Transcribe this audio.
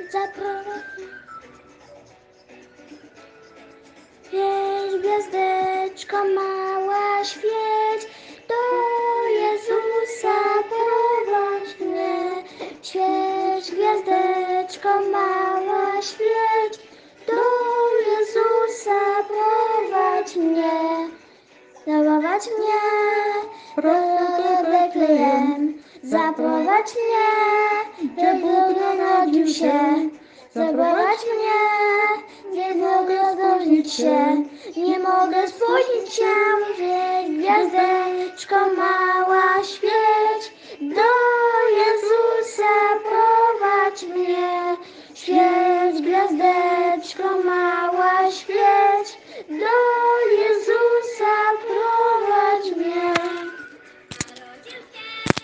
zaprowadź. Świeć, gwiazdeczko mała, świeć, do Jezusa prowadź mnie. Świeć, gwiazdeczko mała, świeć, do Jezusa prowadź mnie. Zaprowadź mnie do Betlejem, zaprowadź mnie, że Bóg narodził się. Zaprowadź mnie, nie mogę spóźnić się, nie mogę spóźnić się. Świeć, gwiazdeczko mała, świeć, do